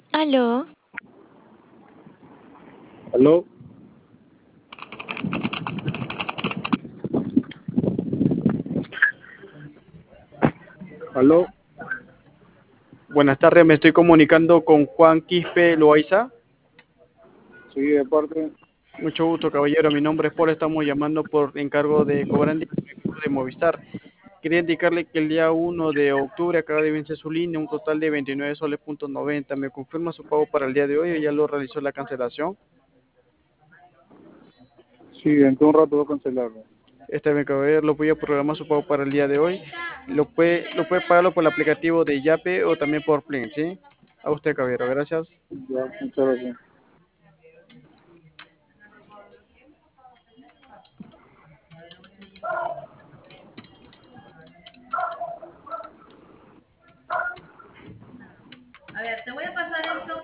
Aló, ¿Aló? ¿Aló? Buenas tardes, me estoy comunicando con Juan Quispe Loaiza. Sí, de parte. Mucho gusto, caballero. Mi nombre es Paul. Estamos llamando por encargo de Cobrandi de Movistar. Quería indicarle que el día 1 de octubre acaba de vencer su línea, un total de 29 soles punto 90. ¿Me confirma su pago para el día de hoy o ya lo realizó la cancelación? Sí, dentro de un rato voy a cancelarlo. Este bien, caballero, lo voy a programar su pago para el día de hoy. Lo puede pagarlo por el aplicativo de Yape o también por Plin, ¿sí? A usted, caballero. Gracias. Ya, muchas gracias. A ver, te voy a pasar